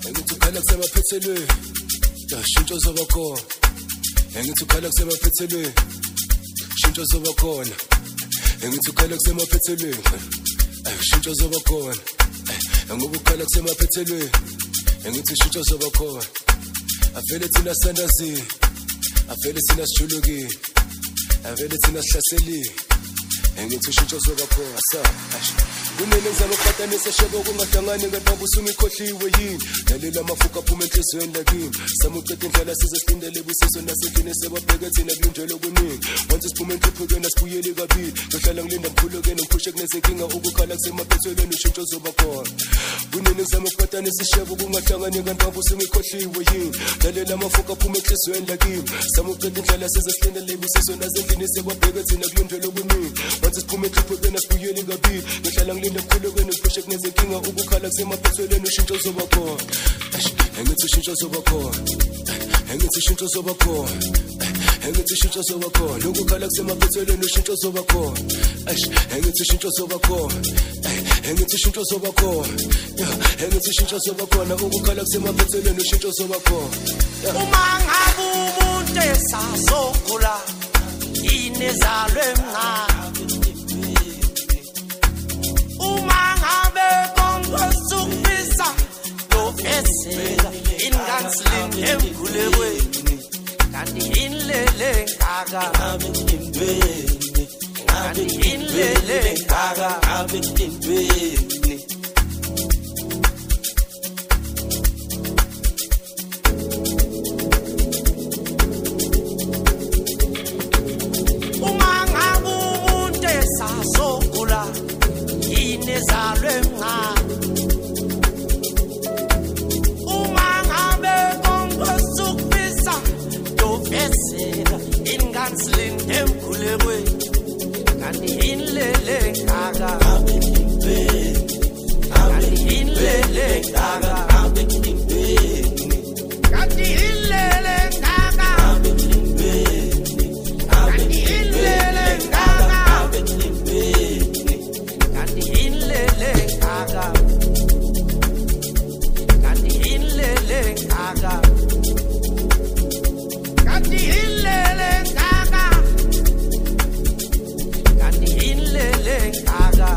engithi ukhala kusemaphethelweni shintsho zoba khona engithi ukhala kusemaphethelweni shintsho zoba khona engithi ukhala kusemaphethelweni shintsho zoba khona ngoba ukhala kusemaphethelweni engithi shintsho zoba khona avele thina sandazini avele thina sijulukile avele thina sihlaselile engithi shintsho zoba khona kunene ngizama ukufatanisa shebo kungahlangani ngentombi usungikhohliwe yini lalela amafuka aphuma enhlizweni lakini samuqeda indlela size silindele busiso nasendlini sebabheke thina kulunjelo kuningi once siphuma enhluphekweni asibuyeli kabili ngihlala ngilinda mphulukeni ngiphushe kunezinkinga ukukhala kusemaphethelweni ushintsho zoba khona kunene ngizama ukufatanisa shebo kungahlangani ngentombi usungikhohliwe yini lalela amafuka aphuma enhlizweni lakini samuqeda indlela size silindele busiso nasendlini sebabheke thina kulunjelo kuningi once siphuma enhluphekweni asibuyeli kabili ngihlala ngilinda mphulukeni ngiphushe kunezinkinga ukukhala kusemaphethelweni ushintsho zoba khona engithi ushintsho zoba khona engithi ushintsho zoba khona engithi ushintsho zoba khona ukukhala kusemaphethelweni ushintsho zoba khona engithi ushintsho zoba khona engithi ushintsho zoba khona engithi ushintsho zoba khona ukukhala kusemaphethelweni ushintsho zoba khona uma ngabe umuntu esazokhula inezalwe emncane uma ngabe kongosukisa lofesela ingansling emkhulekweni kanti inlele ngaka ngabe impeni ngabe inlele ngaka ngabe impeni uma ngabe umuntu esazokhula inezalwe emncane uma ngabe kongosukisa lofesela ingansling emkhulekweni kanti inlele ngaka ngabe impeni kanti inlele ngaka ngabe impeni kanti inlele ngaka ngabe impeni kanti inlele ngaka ngabe impeni kanti inlele ngaka kanti inlele ngaka kanti inlele ngaka kanti inlele ngaka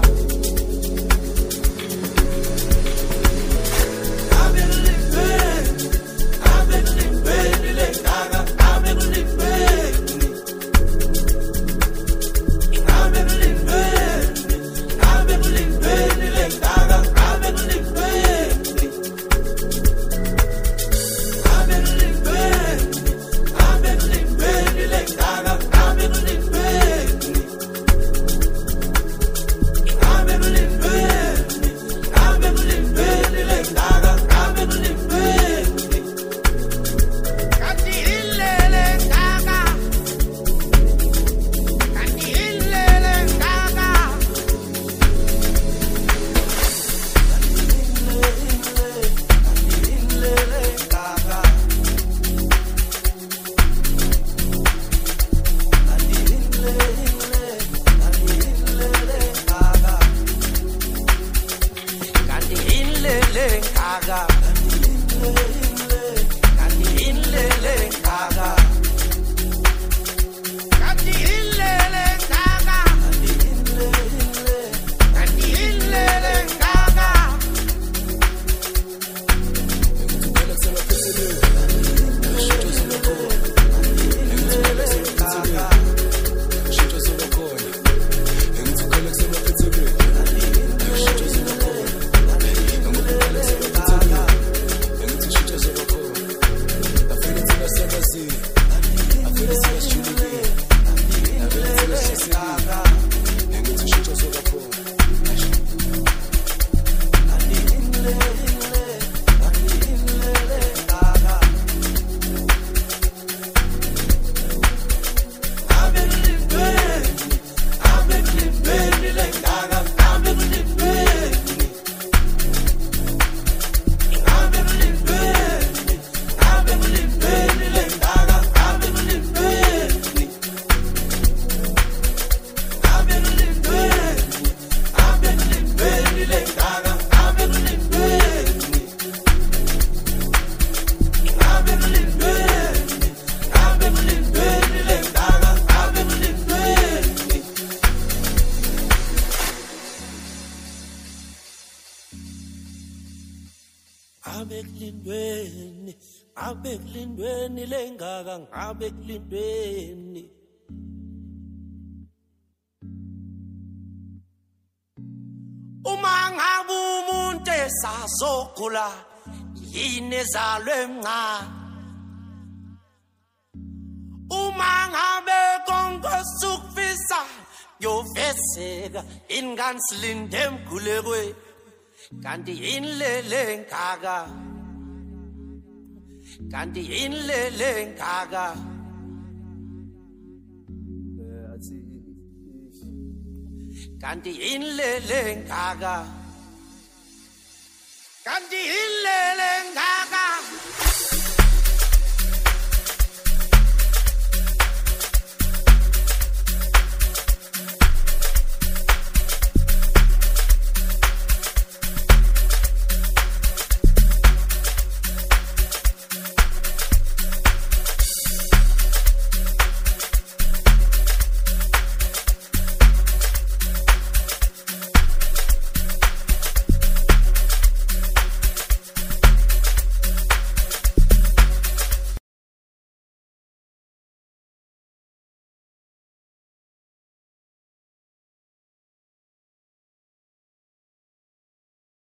kulindweni ngabe kulindweni lengaka ngabe kulindweni uma ngabe umuntu esazogula yini ezalwe mncane uma ngabe konke sukufisa yoveseka ingansilinde emgulekwe kanti inlele ngaka kanti inlele ngaka kanti inlele ngaka kanti inlele ngaka